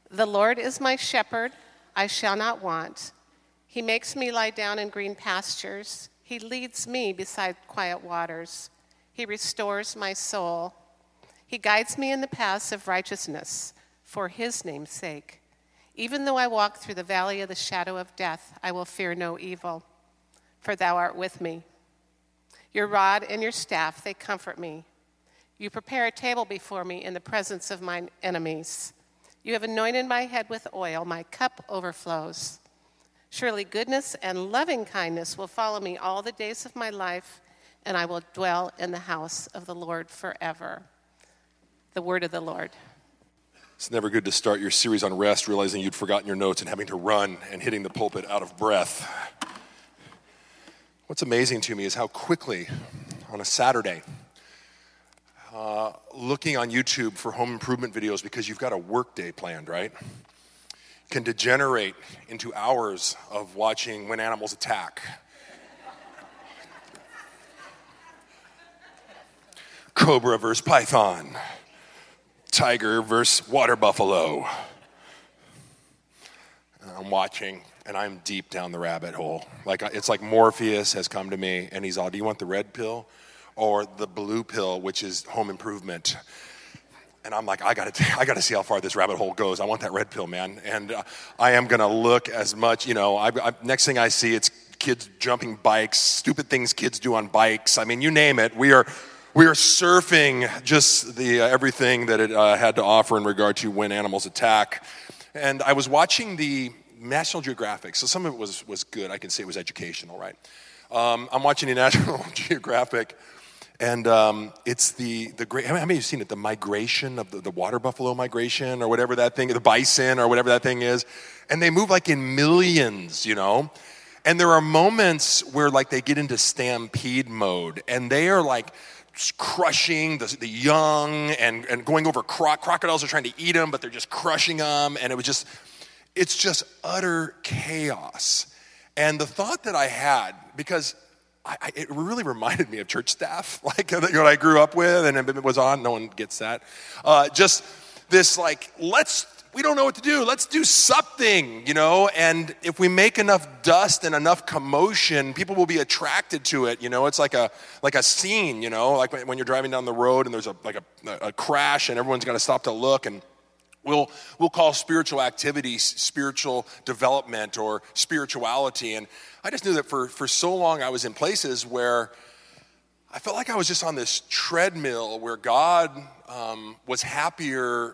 The Lord is my shepherd, I shall not want. He makes me lie down in green pastures. He leads me beside quiet waters. He restores my soul. He guides me in the paths of righteousness for his name's sake. Even though I walk through the valley of the shadow of death, I will fear no evil, for thou art with me. Your rod and your staff, they comfort me. You prepare a table before me in the presence of mine enemies. You have anointed my head with oil, my cup overflows. Surely goodness and loving kindness will follow me all the days of my life, and I will dwell in the house of the Lord forever. The word of the Lord. It's never good to start your series on rest realizing you'd forgotten your notes and having to run and hitting the pulpit out of breath. What's amazing to me is how quickly on a Saturday, looking on YouTube for home improvement videos because you've got a work day planned, right? Can degenerate into hours of watching When Animals Attack. Cobra versus Python. Tiger versus water buffalo. I'm watching, and I'm deep down the rabbit hole. It's like Morpheus has come to me, and he's all, do you want the red pill or the blue pill, which is home improvement? And I'm like, I gotta see how far this rabbit hole goes. I want that red pill, man. And I am gonna look as much, next thing I see, it's kids jumping bikes, stupid things kids do on bikes. I mean, you name it. We are surfing just the everything that it had to offer in regard to When Animals Attack. And I was watching the National Geographic, so some of it was good. I can say it was educational, right? I'm watching the National Geographic, and it's the great. How many of you have seen it? The migration of the water buffalo migration, or whatever that thing, the bison, or whatever that thing is, and they move like in millions, And there are moments where they get into stampede mode, and they are crushing the young and going over crocodiles are trying to eat them, but they're just crushing them, and it's just utter chaos. And the thought that I had, because it really reminded me of church staff, what I grew up with, and it was on. No one gets that. Just this, we don't know what to do. Let's do something, And if we make enough dust and enough commotion, people will be attracted to it. It's like a scene, like when you're driving down the road and there's a crash and everyone's got to stop to look. And we'll call spiritual activity spiritual development or spirituality. And I just knew that for so long I was in places where I felt like I was just on this treadmill where God was happier.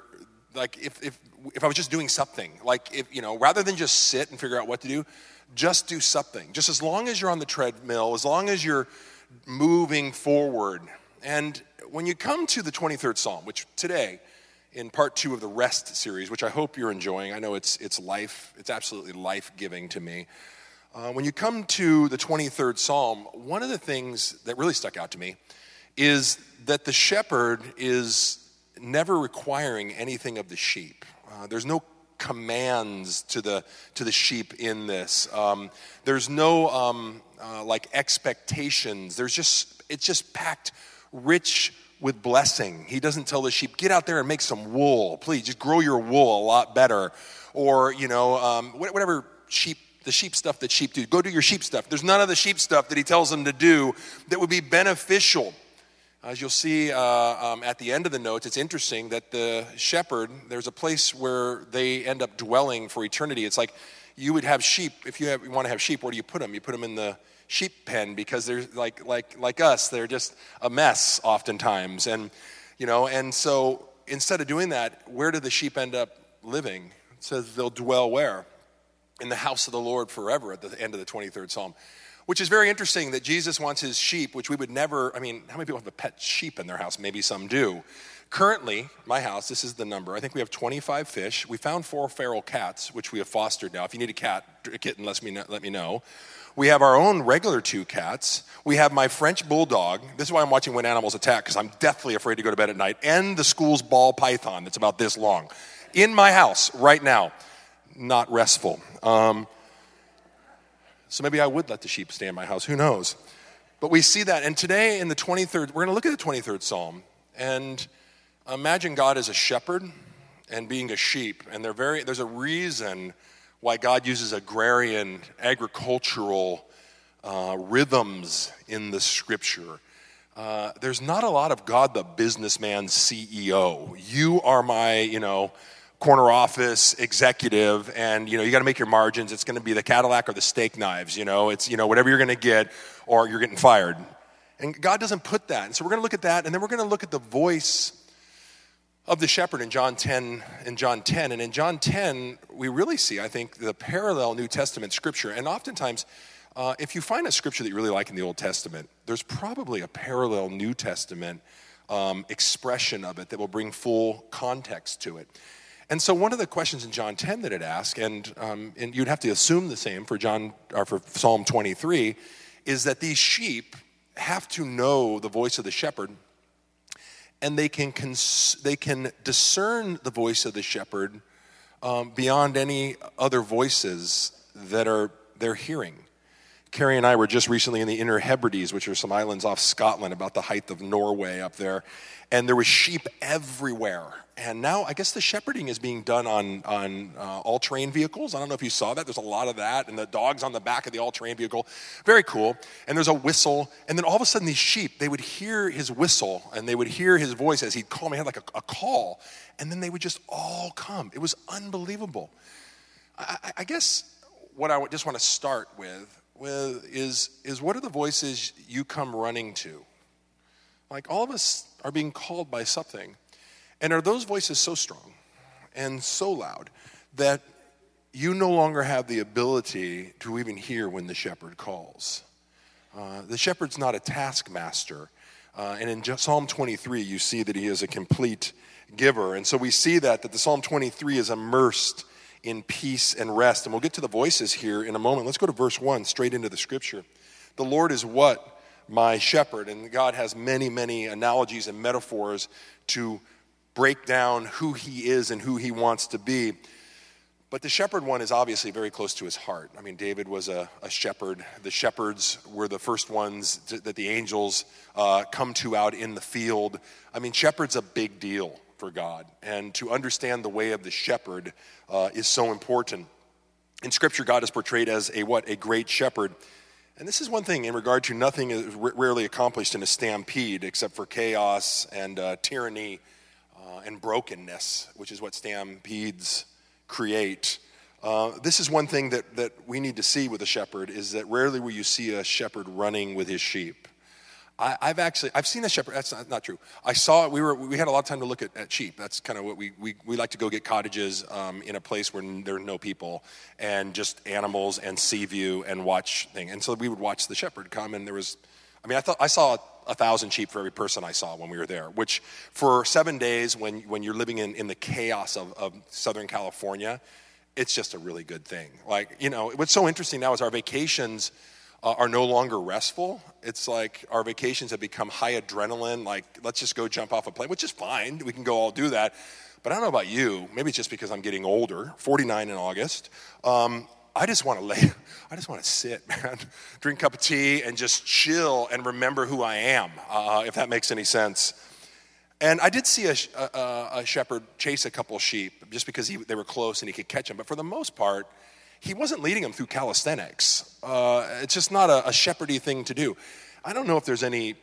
If I was just doing something, rather than just sit and figure out what to do, just do something. Just as long as you're on the treadmill, as long as you're moving forward. And when you come to the 23rd Psalm, which today, in part 2 of the Rest series, which I hope you're enjoying, I know it's absolutely life-giving to me. When you come to the 23rd Psalm, one of the things that really stuck out to me is that the shepherd is never requiring anything of the sheep. There's no commands to the sheep in this. There's no expectations. It's just packed rich with blessing. He doesn't tell the sheep, get out there and make some wool. Please, just grow your wool a lot better. Or, whatever the sheep stuff that sheep do. Go do your sheep stuff. There's none of the sheep stuff that he tells them to do that would be beneficial. As you'll see at the end of the notes, it's interesting that the shepherd, there's a place where they end up dwelling for eternity. It's like you would have sheep. If you want to have sheep, where do you put them? You put them in the sheep pen because they're like us. They're just a mess oftentimes. And, and so instead of doing that, where do the sheep end up living? It says they'll dwell where? In the house of the Lord forever at the end of the 23rd Psalm. Which is very interesting that Jesus wants his sheep, which we would never, how many people have a pet sheep in their house? Maybe some do. Currently, my house, this is the number. I think we have 25 fish. We found 4 feral cats, which we have fostered now. If you need a kitten, let me know. We have our own regular 2 cats. We have my French bulldog. This is why I'm watching When Animals Attack, because I'm deathly afraid to go to bed at night. And the school's ball python that's about this long. In my house right now. Not restful. So maybe I would let the sheep stay in my house. Who knows? But we see that. And today in the 23rd, we're going to look at the 23rd Psalm. And imagine God as a shepherd. and being a sheep. And there's a reason why God uses agrarian, agricultural rhythms in the scripture. There's not a lot of God the businessman CEO. You are my, corner office executive, and you got to make your margins. It's going to be the Cadillac or the steak knives. It's whatever you're going to get, or you're getting fired. And God doesn't put that. And so we're going to look at that, and then we're going to look at the voice of the shepherd in John 10. And in John 10, we really see, I think, the parallel New Testament scripture. And oftentimes, if you find a scripture that you really like in the Old Testament, there's probably a parallel New Testament expression of it that will bring full context to it. And so one of the questions in John 10 that it asks, and you'd have to assume the same for Psalm 23, is that these sheep have to know the voice of the shepherd, and they can discern the voice of the shepherd beyond any other voices that they're hearing. Carrie and I were just recently in the Inner Hebrides, which are some islands off Scotland, about the height of Norway up there, and there was sheep everywhere. And now I guess the shepherding is being done on all-terrain vehicles. I don't know if you saw that. There's a lot of that, and the dog's on the back of the all-terrain vehicle. Very cool. And there's a whistle, and then all of a sudden these sheep, they would hear his whistle, and they would hear his voice as he'd call me. He had like a call, and then they would just all come. It was unbelievable. I guess what I just want to start with is what are the voices you come running to? Like, all of us are being called by something. And are those voices so strong and so loud that you no longer have the ability to even hear when the shepherd calls? The shepherd's not a taskmaster. And in Psalm 23, you see that he is a complete giver. And so we see that the Psalm 23 is immersed in peace and rest. And we'll get to the voices here in a moment. Let's go to verse 1, straight into the scripture. The Lord is what? My shepherd. And God has many, many analogies and metaphors to break down who he is and who he wants to be. But the shepherd one is obviously very close to his heart. I mean, David was a shepherd. The shepherds were the first ones that the angels come to out in the field. I mean, shepherd's a big deal for God. And to understand the way of the shepherd is so important. In Scripture, God is portrayed as a great shepherd. And this is one thing in regard to nothing is rarely accomplished in a stampede except for chaos and tyranny and brokenness, which is what stampedes create. This is one thing that we need to see with a shepherd, is that rarely will you see a shepherd running with his sheep. I've seen a shepherd. That's not true. I saw it. We had a lot of time to look at sheep. That's kind of what we like to go get cottages in a place where there are no people and just animals and sea view and watch things. And so we would watch the shepherd come, and I saw 1,000 sheep for every person I saw when we were there, which for 7 days when you're living in the chaos of Southern California, it's just a really good thing. Like, what's so interesting now is our vacations are no longer restful. It's like our vacations have become high adrenaline, like let's just go jump off a plane, which is fine. We can go all do that. But I don't know about you. Maybe it's just because I'm getting older, 49 in August. I just want to sit, man, drink a cup of tea and just chill and remember who I am, if that makes any sense. And I did see a shepherd chase a couple sheep just because they were close and he could catch them. But for the most part, he wasn't leading them through calisthenics. It's just not a shepherdy thing to do. I don't know if there's any,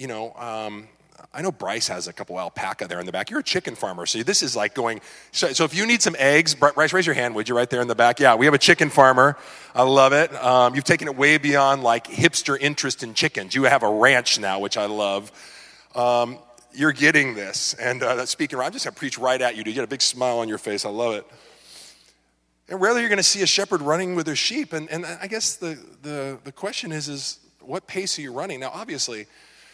I know Bryce has a couple alpaca there in the back. You're a chicken farmer, so this is like going. So if you need some eggs, Bryce, raise your hand, would you, right there in the back? Yeah, we have a chicken farmer. I love it. You've taken it way beyond like hipster interest in chickens. You have a ranch now, which I love. You're getting this. And speaking, I'm just going to preach right at you, dude. You got a big smile on your face. I love it. And rarely you're going to see a shepherd running with their sheep. And I guess the question is what pace are you running? Now, obviously,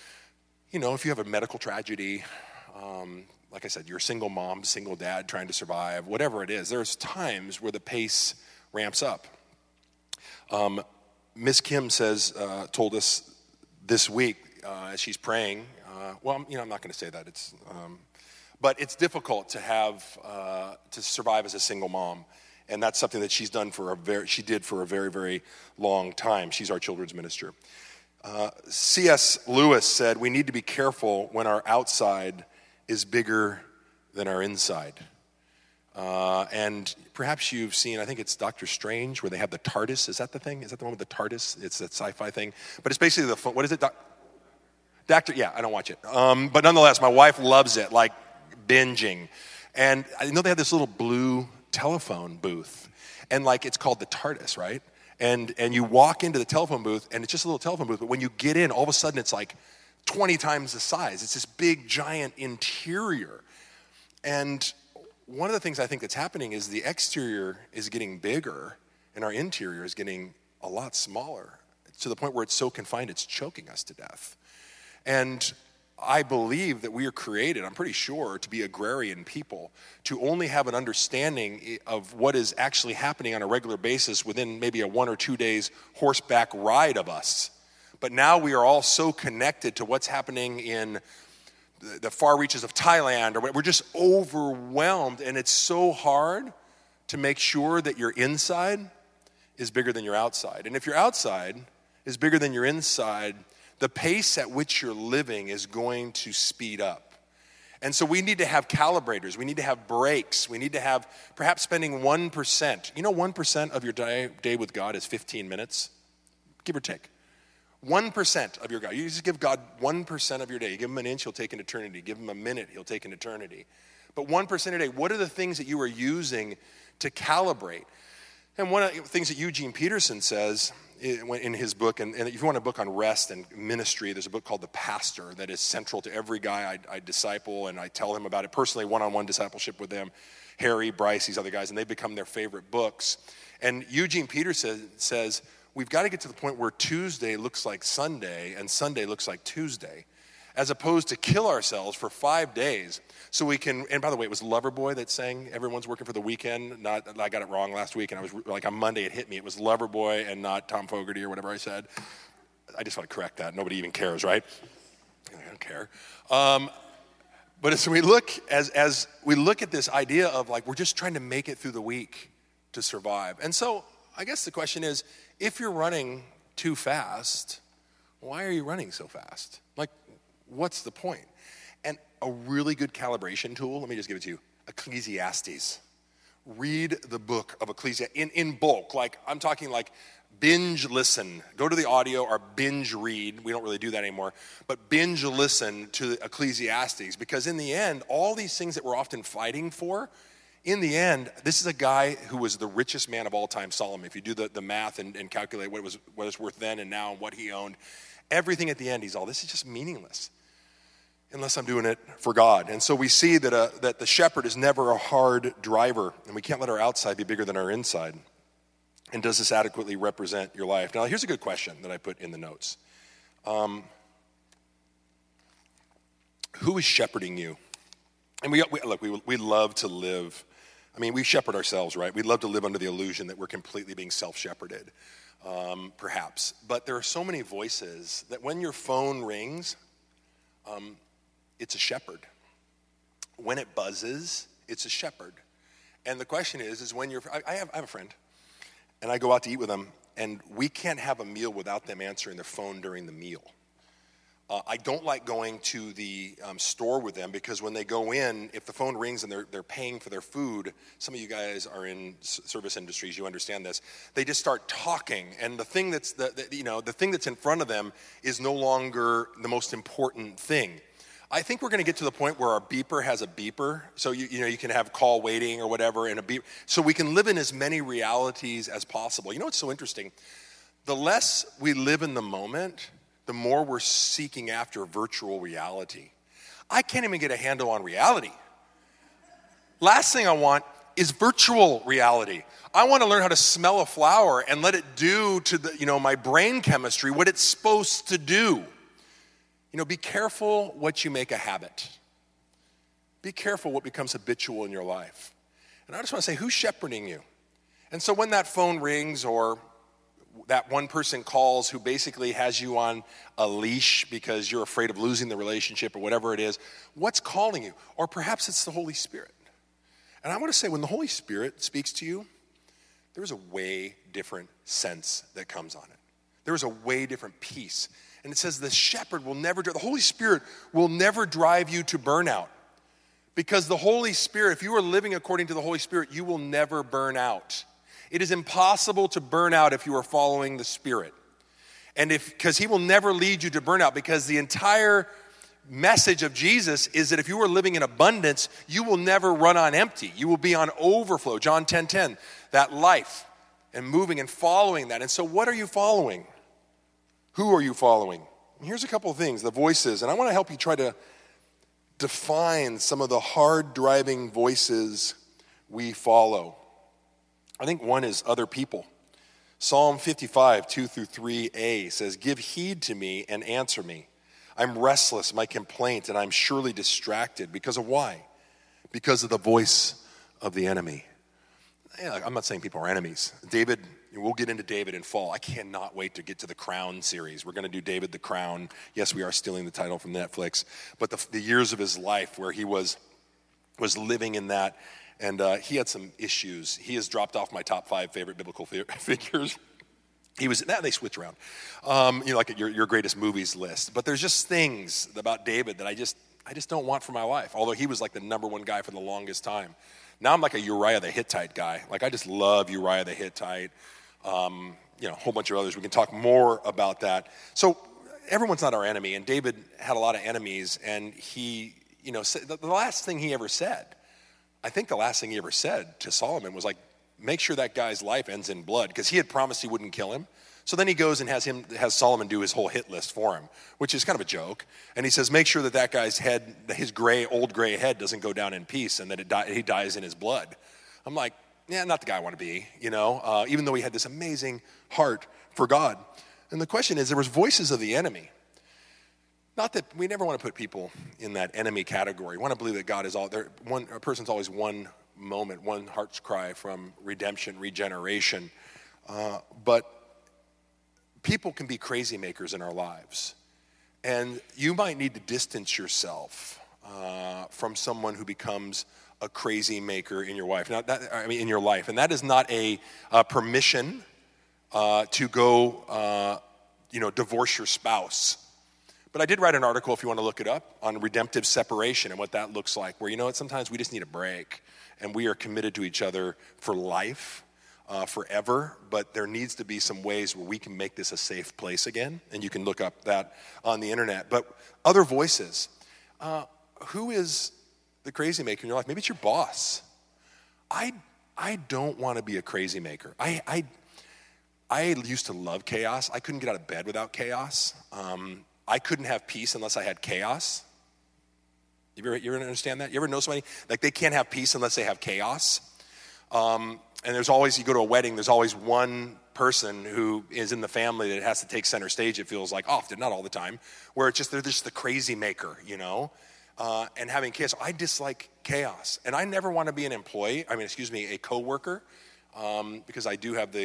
if you have a medical tragedy, like I said, you're a single mom, single dad trying to survive, whatever it is, there's times where the pace ramps up. Miss Kim told us this week as she's praying, I'm not going to say that. But it's difficult to survive as a single mom. And that's something that she did for a very, very long time. She's our children's minister. C.S. Lewis said, we need to be careful when our outside is bigger than our inside. And perhaps you've seen, I think it's Doctor Strange, where they have the TARDIS. Is that the thing? Is that the one with the TARDIS? It's that sci-fi thing. But it's basically what is it? Doctor, yeah, I don't watch it. But nonetheless, my wife loves it, like binging. And I know they have this little blue telephone booth. And like it's called the TARDIS, right? And you walk into the telephone booth, and it's just a little telephone booth. But when you get in, all of a sudden it's like 20 times the size. It's this big, giant interior. And one of the things I think that's happening is the exterior is getting bigger, and our interior is getting a lot smaller, to the point where it's so confined it's choking us to death. And I believe that we are created, I'm pretty sure, to be agrarian people, to only have an understanding of what is actually happening on a regular basis within maybe a 1 or 2 days horseback ride of us. But now we are all so connected to what's happening in the far reaches of Thailand, or we're just overwhelmed, and it's so hard to make sure that your inside is bigger than your outside. And if your outside is bigger than your inside, the pace at which you're living is going to speed up. And so we need to have calibrators. We need to have brakes. We need to have perhaps spending 1%. You know, 1% of your day with God is 15 minutes, give or take. 1% of your God. You just give God 1% of your day. You give him an inch, he'll take an eternity. Give him a minute, he'll take an eternity. But 1% a day, what are the things that you are using to calibrate? And one of the things that Eugene Peterson says in his book, and if you want a book on rest and ministry, there's a book called The Pastor that is central to every guy I disciple, and I tell him about it personally, one-on-one discipleship with them, Harry, Bryce, these other guys, and they've become their favorite books. And Eugene Peterson says, we've got to get to the point where Tuesday looks like Sunday and Sunday looks like Tuesday, as opposed to kill ourselves for 5 days so we can, and by the way, it was Loverboy that sang Everyone's Working for the Weekend. I got it wrong last week, and I was like, on Monday it hit me. It was Loverboy and not Tom Fogerty or whatever I said. I just want to correct that. Nobody even cares, right? I don't care. But as we look at this idea of like, we're just trying to make it through the week to survive. And so I guess the question is, if you're running too fast, why are you running so fast? Like, what's the point? And a really good calibration tool, let me just give it to you, Ecclesiastes. Read the book of Ecclesiastes in bulk. Like, I'm talking like binge listen. Go to the audio or binge read. We don't really do that anymore. But binge listen to Ecclesiastes, because in the end, all these things that we're often fighting for, in the end, this is a guy who was the richest man of all time, Solomon. If you do the math and calculate what it was worth then and now and what he owned, everything at the end, this is just meaningless unless I'm doing it for God. And so we see that the shepherd is never a hard driver, and we can't let our outside be bigger than our inside. And does this adequately represent your life? Now, here's a good question that I put in the notes. Who is shepherding you? And we love to live. I mean, we shepherd ourselves, right? We love to live under the illusion that we're completely being self-shepherded, perhaps. But there are so many voices that when your phone rings, it's a shepherd. When it buzzes, it's a shepherd. And the question is when I have a friend, and I go out to eat with them, and we can't have a meal without them answering their phone during the meal. I don't like going to the store with them, because when they go in, if the phone rings and they're paying for their food, some of you guys are in service industries, you understand this. They just start talking, and the thing that's the thing that's in front of them is no longer the most important thing. I think we're going to get to the point where our beeper has a beeper, so you can have call waiting or whatever, and a beep, so we can live in as many realities as possible. You know what's so interesting? The less we live in the moment, the more we're seeking after virtual reality. I can't even get a handle on reality. Last thing I want is virtual reality. I want to learn how to smell a flower and let it do to my brain chemistry what it's supposed to do. Be careful what you make a habit. Be careful what becomes habitual in your life. And I just want to say, who's shepherding you? And so when that phone rings, or that one person calls who basically has you on a leash because you're afraid of losing the relationship or whatever it is, what's calling you? Or perhaps it's the Holy Spirit. And I want to say, when the Holy Spirit speaks to you, there's a way different sense that comes on it. There is a way different peace. And it says the Holy Spirit will never drive you to burnout, Because the Holy Spirit, if you are living according to the Holy Spirit, you will never burn out. It is impossible to burn out if you are following the Spirit. And because he will never lead you to burnout, because the entire message of Jesus is that if you are living in abundance, you will never run on empty. You will be on overflow. John 10:10, that life and moving and following that. And so what are you following? Who are you following? And here's a couple of things, the voices. And I want to help you try to define some of the hard driving voices we follow. I think one is other people. Psalm 55, 2-3a says, "Give heed to me and answer me. I'm restless, my complaint, and I'm surely distracted." Because of why? Because of the voice of the enemy. Yeah, I'm not saying people are enemies. David, we'll get into David in fall. I cannot wait to get to the Crown series. We're going to do David the Crown. Yes, we are stealing the title from Netflix. But the years of his life where he was living in that, and he had some issues. He has dropped off my top 5 favorite biblical figures. They switch around, like at your greatest movies list. But there's just things about David that I just don't want for my life. Although he was like the number one guy for the longest time. Now I'm like a Uriah the Hittite guy. Like I just love Uriah the Hittite. A whole bunch of others. We can talk more about that. So everyone's not our enemy, and David had a lot of enemies. And he, the last thing he ever said, I think the last thing he ever said to Solomon was like, make sure that guy's life ends in blood, because he had promised he wouldn't kill him. So then he goes and has Solomon do his whole hit list for him, which is kind of a joke. And he says, make sure that guy's head, his old gray head doesn't go down in peace and that he dies in his blood. I'm like, yeah, not the guy I want to be, even though he had this amazing heart for God. And the question is, there was voices of the enemy. Not that we never want to put people in that enemy category. We want to believe that God is all there. A person's always one moment, one heart's cry from redemption, regeneration. But people can be crazy makers in our lives. And you might need to distance yourself from someone who becomes a crazy maker in your life. In your life. And that is not a permission to go, divorce your spouse. But I did write an article, if you want to look it up, on redemptive separation and what that looks like, where, sometimes we just need a break, and we are committed to each other for life, forever, but there needs to be some ways where we can make this a safe place again, and you can look up that on the internet. But other voices, who is the crazy maker in your life? Maybe it's your boss. I don't want to be a crazy maker. I used to love chaos. I couldn't get out of bed without chaos. I couldn't have peace unless I had chaos. You ever understand that? You ever know somebody, like they can't have peace unless they have chaos? And there's always, you go to a wedding, there's always one person who is in the family that has to take center stage, it feels like, often, not all the time, where they're just the crazy maker, and having chaos. I dislike chaos. And I never want to be a coworker, because I do have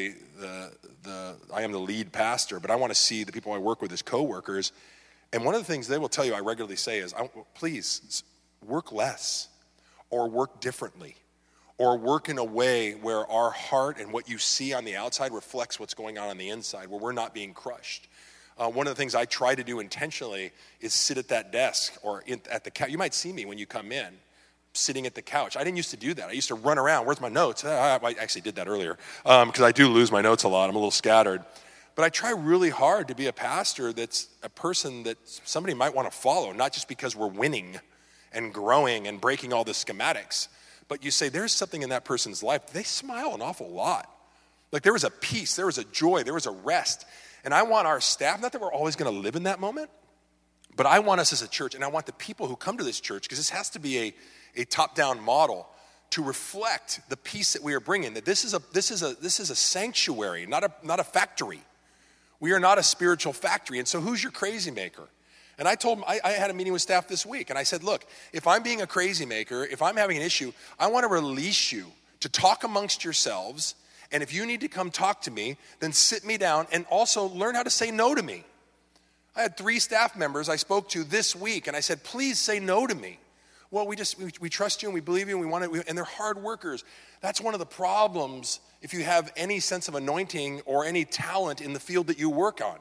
I am the lead pastor, but I want to see the people I work with as coworkers. And one of the things they will tell you I regularly say is, please work less, or work differently, or work in a way where our heart and what you see on the outside reflects what's going on the inside, where we're not being crushed. One of the things I try to do intentionally is sit at that desk or at the couch. You might see me when you come in, sitting at the couch. I didn't used to do that. I used to run around. Where's my notes? I actually did that earlier, because I do lose my notes a lot. I'm a little scattered. But I try really hard to be a pastor that's a person that somebody might want to follow, not just because we're winning and growing and breaking all the schematics. But you say, there's something in that person's life. They smile an awful lot. Like there was a peace, there was a joy, there was a rest. And I want our staff, not that we're always going to live in that moment, but I want us as a church, and I want the people who come to this church, because this has to be a top-down model, to reflect the peace that we are bringing. That this is a sanctuary, not a factory. We are not a spiritual factory. And so who's your crazy maker? And I told them, I had a meeting with staff this week, and I said, look, if I'm being a crazy maker, if I'm having an issue, I want to release you to talk amongst yourselves, and if you need to come talk to me, then sit me down and also learn how to say no to me. I had 3 staff members I spoke to this week, and I said, please say no to me. Well, we trust you and we believe you and we want it, and they're hard workers. That's one of the problems if you have any sense of anointing or any talent in the field that you work on.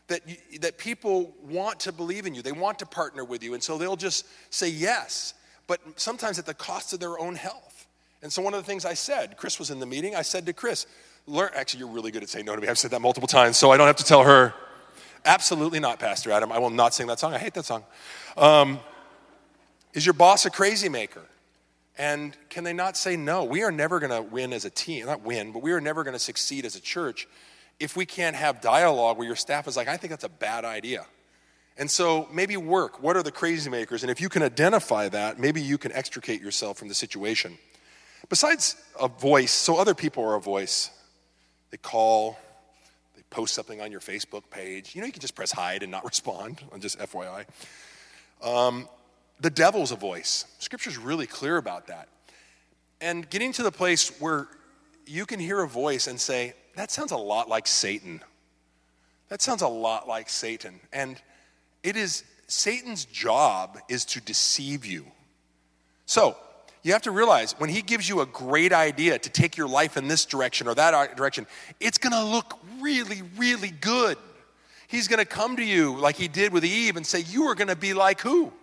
That people want to believe in you. They want to partner with you, and so they'll just say yes. but sometimes at the cost of their own health. And so one of the things I said, Chris was in the meeting, I said to Chris, actually, you're really good at saying no to me. I've said that multiple times, so I don't have to tell her. Absolutely not, Pastor Adam. I will not sing that song. I hate that song. Is your boss a crazy maker? And can they not say no? We are never going to win as a team. Not win, but we are never going to succeed as a church if we can't have dialogue where your staff is like, I think that's a bad idea. And so maybe work. What are the crazy makers? And if you can identify that, maybe you can extricate yourself from the situation. Besides a voice, so other people are a voice. They call, they post something on your Facebook page. You know, you can just press hide and not respond, just FYI. The devil's a voice. Scripture's really clear about that. And getting to the place where you can hear a voice and say, that sounds a lot like Satan. That sounds a lot like Satan. And it is, Satan's job is to deceive you. So, you have to realize when he gives you a great idea to take your life in this direction or that direction, it's going to look really, really good. He's going to come to you like he did with Eve and say, you are going to be like who?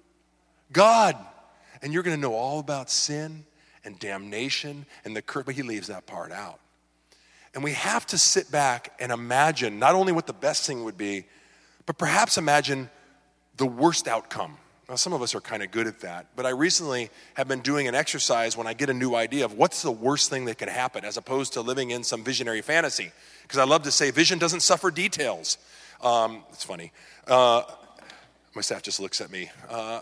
God. And you're going to know all about sin and damnation and the curse, but he leaves that part out. And we have to sit back and imagine not only what the best thing would be, but perhaps imagine the worst outcome. Now, some of us are kind of good at that, but I recently have been doing an exercise when I get a new idea of what's the worst thing that could happen, as opposed to living in some visionary fantasy. Because I love to say vision doesn't suffer details. It's funny. My staff just looks at me.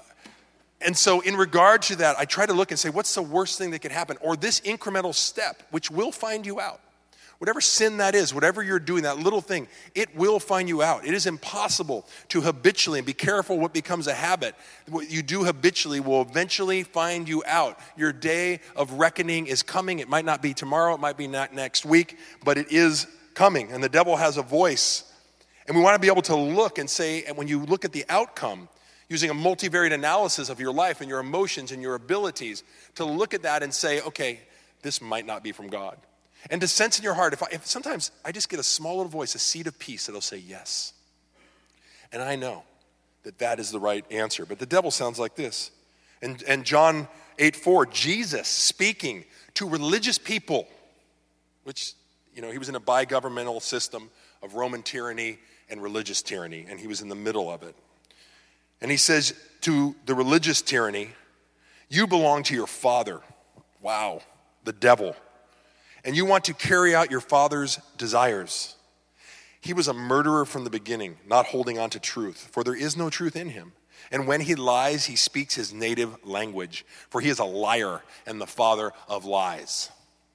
And so in regard to that, I try to look and say, what's the worst thing that could happen? Or this incremental step, which will find you out. Whatever sin that is, whatever you're doing, that little thing, it will find you out. It is impossible to habitually, and be careful what becomes a habit. What you do habitually will eventually find you out. Your day of reckoning is coming. It might not be tomorrow, it might be not next week, but it is coming. And the devil has a voice. And we want to be able to look and say, and when you look at the outcome, using a multivariate analysis of your life and your emotions and your abilities, to look at that and say, okay, this might not be from God. And to sense in your heart, if sometimes I just get a small little voice, a seed of peace that'll say yes. And I know that that is the right answer. But the devil sounds like this. And John 8:4, Jesus speaking to religious people, which, you know, he was in a bi-governmental system of Roman tyranny and religious tyranny, and he was in the middle of it. And he says to the religious tyranny, you belong to your father. Wow, the devil. And you want to carry out your father's desires. He was a murderer from the beginning, not holding on to truth, for there is no truth in him. And when he lies, he speaks his native language, for he is a liar and the father of lies.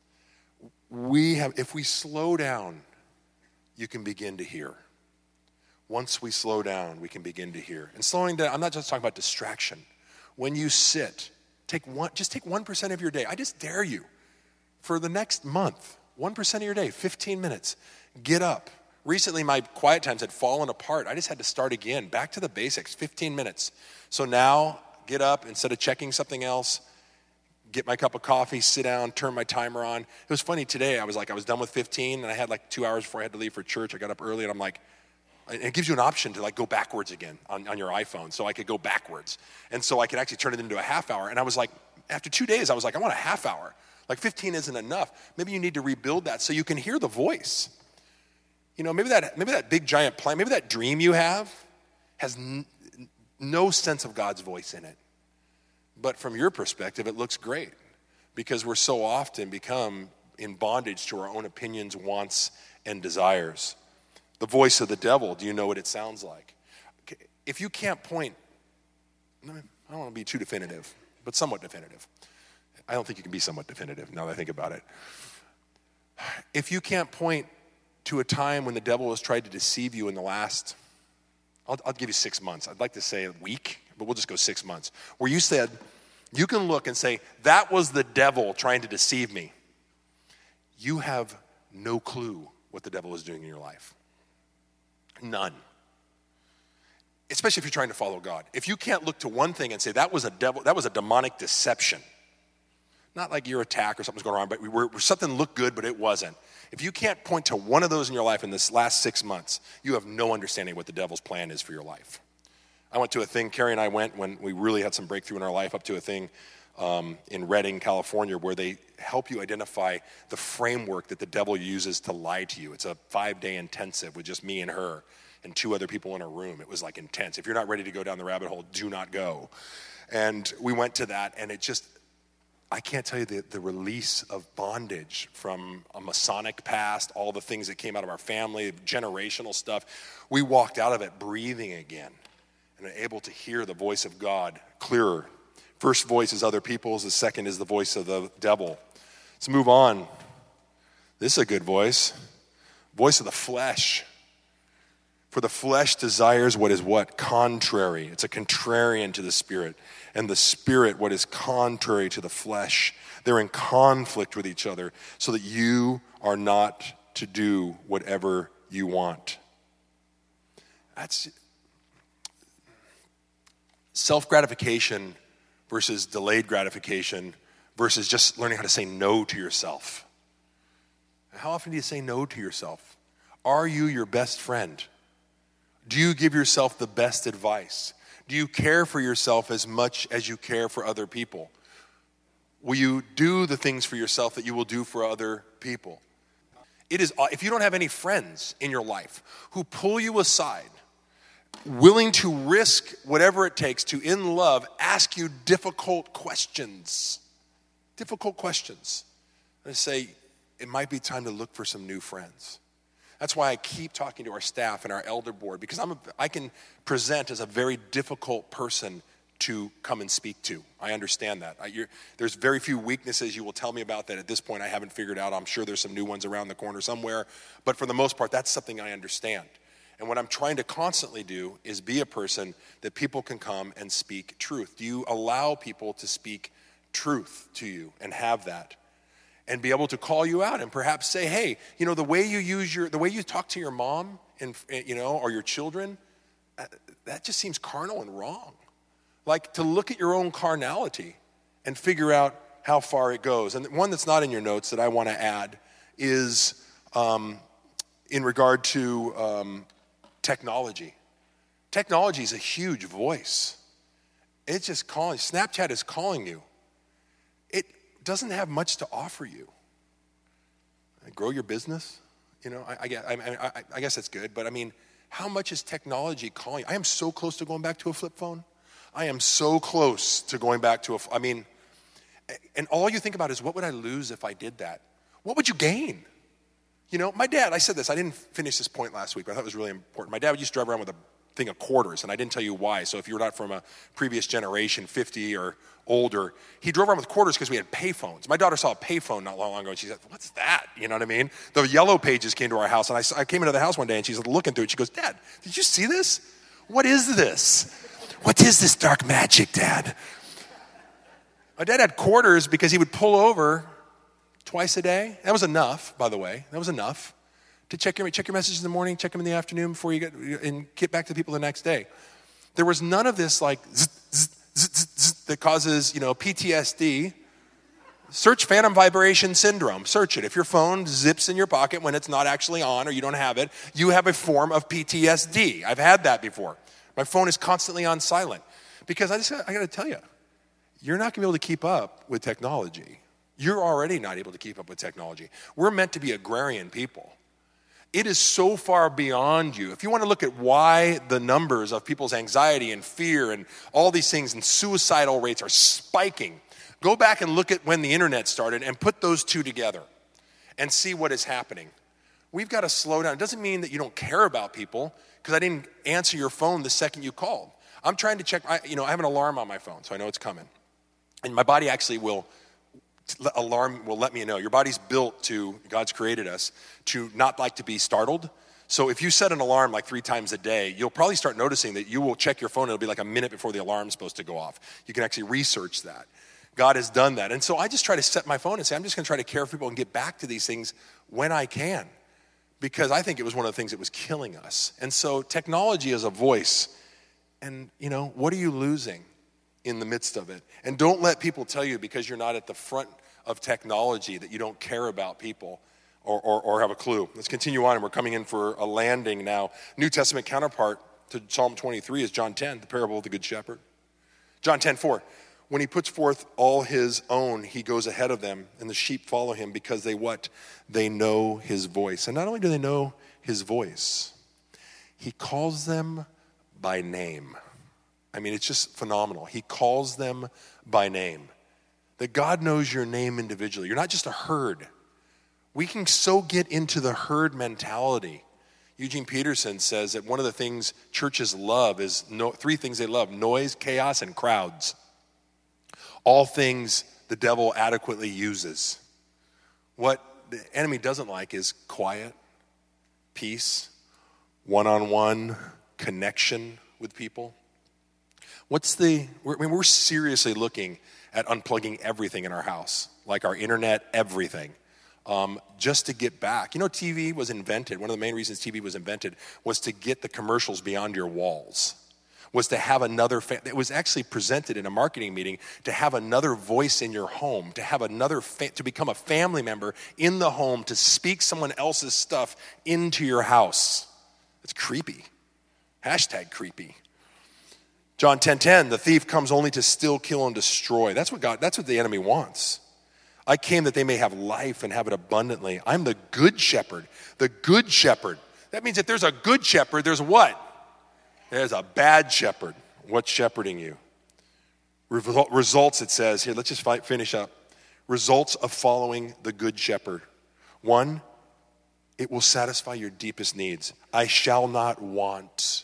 If we slow down, you can begin to hear. Once we slow down, we can begin to hear. And slowing down, I'm not just talking about distraction. When you sit, just take 1% of your day. I just dare you. For the next month, 1% of your day, 15 minutes, get up. Recently, my quiet times had fallen apart. I just had to start again, back to the basics, 15 minutes. So now, get up, instead of checking something else, get my cup of coffee, sit down, turn my timer on. It was funny today, I was done with 15, and I had like 2 hours before I had to leave for church. I got up early, and I'm like, and it gives you an option to like go backwards again on your iPhone. So I could go backwards. And so I could actually turn it into a half hour. And I was like, after 2 days, I was like, I want a half hour. Like 15 isn't enough. Maybe you need to rebuild that so you can hear the voice. You know, maybe that big giant plan, maybe that dream you have has no sense of God's voice in it. But from your perspective, it looks great because we're so often become in bondage to our own opinions, wants, and desires. The voice of the devil, do you know what it sounds like? If you can't point, I don't want to be too definitive, but somewhat definitive. I don't think you can be somewhat definitive now that I think about it. If you can't point to a time when the devil has tried to deceive you in the last, I'll give you 6 months. I'd like to say a week, but we'll just go 6 months. Where you said, you can look and say, that was the devil trying to deceive me. You have no clue what the devil is doing in your life. None. Especially if you're trying to follow God. If you can't look to one thing and say, that was a devil, that was a demonic deception. Not like your attack or something's going on, but where something looked good, but it wasn't. If you can't point to one of those in your life in this last 6 months, you have no understanding what the devil's plan is for your life. I went to a thing, Carrie and I went when we really had some breakthrough in our life, up to a thing in Redding, California, where they help you identify the framework that the devil uses to lie to you. It's a 5-day intensive with just me and her and 2 other people in a room. It was like intense. If you're not ready to go down the rabbit hole, do not go. And we went to that, and it just, I can't tell you the release of bondage from a Masonic past, all the things that came out of our family, generational stuff. We walked out of it breathing again and able to hear the voice of God clearer. First voice is other people's. The second is the voice of the devil. Let's move on. This is a good voice. Voice of the flesh. For the flesh desires what is what? Contrary. It's a contrarian to the spirit. And the spirit, what is contrary to the flesh. They're in conflict with each other so that you are not to do whatever you want. That's self-gratification versus delayed gratification versus just learning how to say no to yourself. How often do you say no to yourself? Are you your best friend? Do you give yourself the best advice? Do you care for yourself as much as you care for other people? Will you do the things for yourself that you will do for other people? It is, if you don't have any friends in your life who pull you aside, willing to risk whatever it takes to, in love, ask you difficult questions. Difficult questions. And say, it might be time to look for some new friends. That's why I keep talking to our staff and our elder board, because I can present as a very difficult person to come and speak to. I understand that. There's very few weaknesses you will tell me about that at this point I haven't figured out. I'm sure there's some new ones around the corner somewhere. But for the most part, that's something I understand. And what I'm trying to constantly do is be a person that people can come and speak truth. Do you allow people to speak truth to you and have that? And be able to call you out and perhaps say, hey, the way you talk to your mom and or your children, that just seems carnal and wrong. Like to look at your own carnality and figure out how far it goes. And one that's not in your notes that I want to add is in regard to technology. Technology is a huge voice. It's just calling. Snapchat is calling you. It doesn't have much to offer you. Grow your business, I guess that's good, but I mean, how much is technology calling? I am so close to going back to a flip phone. I am so close to going back to and all you think about is, what would I lose if I did that? What would you gain? My dad, I said this, I didn't finish this point last week, but I thought it was really important. My dad used to drive around with a thing of quarters, and I didn't tell you why. So if you're not from a previous generation, 50 or older, he drove around with quarters because we had payphones. My daughter saw a payphone not long ago, and she said, what's that? You know what I mean? The Yellow Pages came to our house, and I came into the house one day, and she's looking through it. She goes, Dad, did you see this? What is this? What is this dark magic, Dad? My dad had quarters because he would pull over twice a day. That was enough, by the way. That was enough to check your messages in the morning, check them in the afternoon before you get back to the people the next day. There was none of this like that causes, PTSD. Search phantom vibration syndrome. Search it. If your phone zips in your pocket when it's not actually on or you don't have it, you have a form of PTSD. I've had that before. My phone is constantly on silent because I got to tell you, you're not going to be able to keep up with technology. You're already not able to keep up with technology. We're meant to be agrarian people. It is so far beyond you. If you want to look at why the numbers of people's anxiety and fear and all these things and suicidal rates are spiking, go back and look at when the internet started and put those two together and see what is happening. We've got to slow down. It doesn't mean that you don't care about people because I didn't answer your phone the second you called. I'm trying to check. I have an alarm on my phone, so I know it's coming. And my body actually will let me know. Your body's built to, God's created us, to not like to be startled. So if you set an alarm like 3 times a day, you'll probably start noticing that you will check your phone. It'll be like a minute before the alarm's supposed to go off. You can actually research that. God has done that. And so I just try to set my phone and say, I'm just going to try to care for people and get back to these things when I can. Because I think it was one of the things that was killing us. And so technology is a voice. And, what are you losing in the midst of it? And don't let people tell you because you're not at the front of technology that you don't care about people or have a clue. Let's continue on, and we're coming in for a landing now. New Testament counterpart to Psalm 23 is John 10, the parable of the Good Shepherd. John 10:4, when he puts forth all his own, he goes ahead of them, and the sheep follow him because they what? They know his voice. And not only do they know his voice, he calls them by name. I mean, it's just phenomenal. He calls them by name. That God knows your name individually. You're not just a herd. We can so get into the herd mentality. Eugene Peterson says that one of the things churches love is three things they love: noise, chaos, and crowds. All things the devil adequately uses. What the enemy doesn't like is quiet, peace, one-on-one connection with people. We're seriously looking at unplugging everything in our house, like our internet, everything, just to get back. You know, TV was invented. One of the main reasons TV was invented was to get the commercials beyond your walls, was to have another, it was actually presented in a marketing meeting to have another voice in your home, to have another, to become a family member in the home, to speak someone else's stuff into your house. It's creepy. Hashtag creepy. John 10:10, the thief comes only to steal, kill, and destroy. That's what the enemy wants. I came that they may have life and have it abundantly. I'm the good shepherd. The good shepherd. That means if there's a good shepherd, there's what? There's a bad shepherd. What's shepherding you? Results, it says here. Let's just finish up. Results of following the good shepherd. 1, it will satisfy your deepest needs. I shall not want.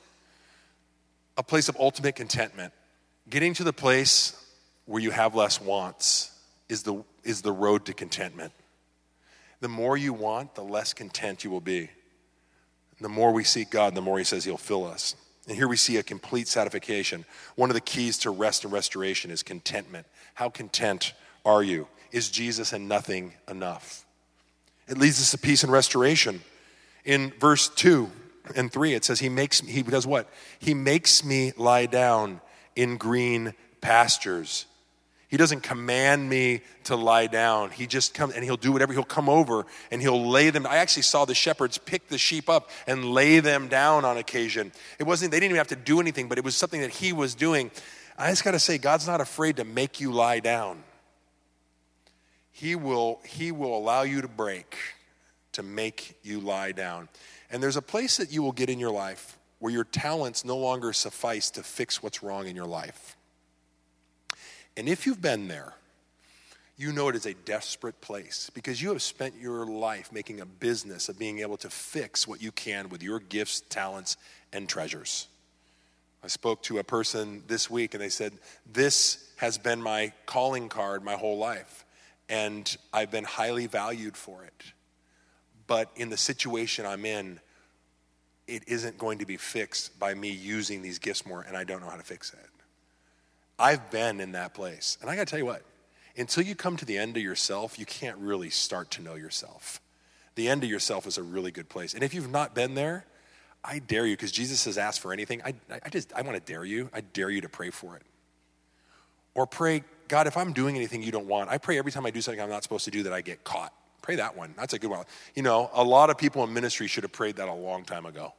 A place of ultimate contentment. Getting to the place where you have less wants is the road to contentment. The more you want, the less content you will be. The more we seek God, the more he says he'll fill us. And here we see a complete satisfaction. One of the keys to rest and restoration is contentment. How content are you? Is Jesus and nothing enough? It leads us to peace and restoration. In verse 2 and 3, it says he does what? He makes me lie down in green pastures. He doesn't command me to lie down. He just comes and he'll do whatever. He'll come over and he'll lay them. I actually saw the shepherds pick the sheep up and lay them down on occasion. They didn't even have to do anything, but it was something that he was doing. I just got to say, God's not afraid to make you lie down. He will allow you to break to make you lie down. And there's a place that you will get in your life where your talents no longer suffice to fix what's wrong in your life. And if you've been there, you know it is a desperate place because you have spent your life making a business of being able to fix what you can with your gifts, talents, and treasures. I spoke to a person this week and they said, this has been my calling card my whole life, and I've been highly valued for it. But in the situation I'm in, it isn't going to be fixed by me using these gifts more, and I don't know how to fix it. I've been in that place. And I got to tell you what, until you come to the end of yourself, you can't really start to know yourself. The end of yourself is a really good place. And if you've not been there, I dare you, because Jesus says ask for anything. I want to dare you. I dare you to pray for it. Or pray, God, if I'm doing anything you don't want, I pray every time I do something I'm not supposed to do that I get caught. Pray that one. That's a good one. You know, a lot of people in ministry should have prayed that a long time ago.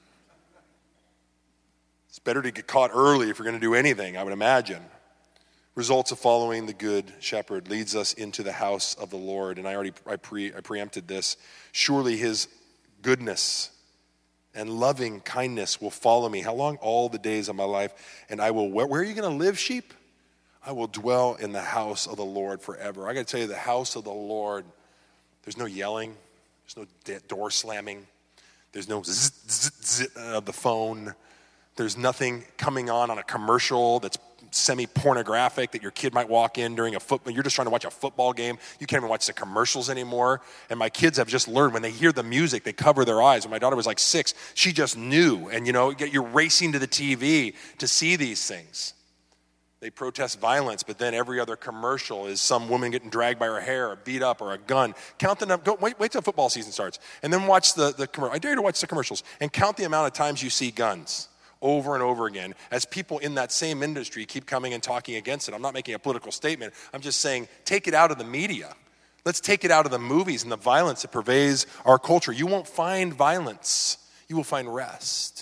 It's better to get caught early if you're going to do anything, I would imagine. Results of following the good shepherd leads us into the house of the Lord. And I preempted this. Surely his goodness and loving kindness will follow me. How long? All the days of my life. And I will, where are you going to live, sheep? I will dwell in the house of the Lord forever. I got to tell you, the house of the Lord, there's no yelling. There's no door slamming. There's no zzz, zzz, zzz of the phone. There's nothing coming on a commercial that's semi-pornographic that your kid might walk in during a football. You're just trying to watch a football game. You can't even watch the commercials anymore. And my kids have just learned when they hear the music, they cover their eyes. When my daughter was like 6, she just knew. And you know, you're racing to the TV to see these things. They protest violence, but then every other commercial is some woman getting dragged by her hair or beat up or a gun. Count the number. Wait till football season starts. And then watch the commercial. I dare you to watch the commercials and count the amount of times you see guns over and over again as people in that same industry keep coming and talking against it. I'm not making a political statement. I'm just saying take it out of the media. Let's take it out of the movies and the violence that pervades our culture. You won't find violence. You will find rest.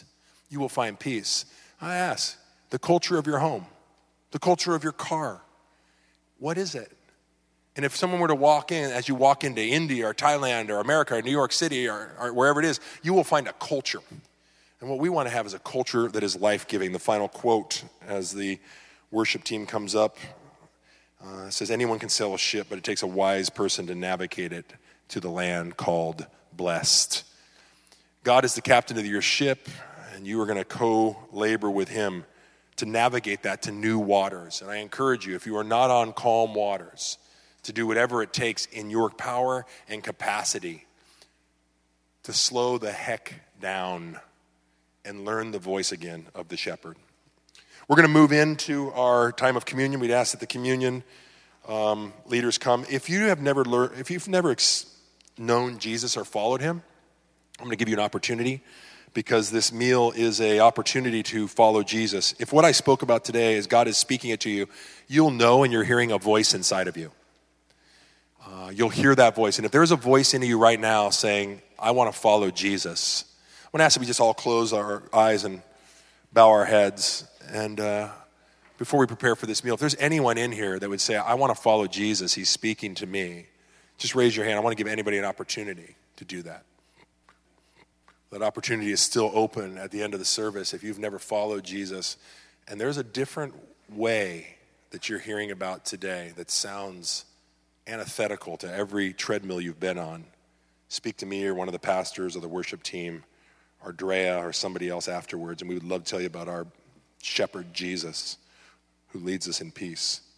you will find peace. I ask, the culture of your home, the culture of your car, what is it? And if someone were to walk in, as you walk into India or Thailand or America or New York City or wherever it is, you will find a culture. And what we want to have is a culture that is life-giving. The final quote as the worship team comes up says, anyone can sail a ship, but it takes a wise person to navigate it to the land called blessed. God is the captain of your ship, and you are going to co-labor with him to navigate that to new waters. And I encourage you, if you are not on calm waters, to do whatever it takes in your power and capacity to slow the heck down and learn the voice again of the shepherd. We're going to move into our time of communion. We'd ask that the communion leaders come. If you've never known Jesus or followed him, I'm going to give you an opportunity, because this meal is an opportunity to follow Jesus. If what I spoke about today is God is speaking it to you, you'll know, and you're hearing a voice inside of you. You'll hear that voice. And if there's a voice in you right now saying, I want to follow Jesus, I'm going to ask that we just all close our eyes and bow our heads. And before we prepare for this meal, if there's anyone in here that would say, I want to follow Jesus, he's speaking to me, just raise your hand. I want to give anybody an opportunity to do that. That opportunity is still open at the end of the service if you've never followed Jesus. And there's a different way that you're hearing about today that sounds antithetical to every treadmill you've been on. Speak to me or one of the pastors or the worship team or Drea or somebody else afterwards, and we would love to tell you about our shepherd Jesus who leads us in peace.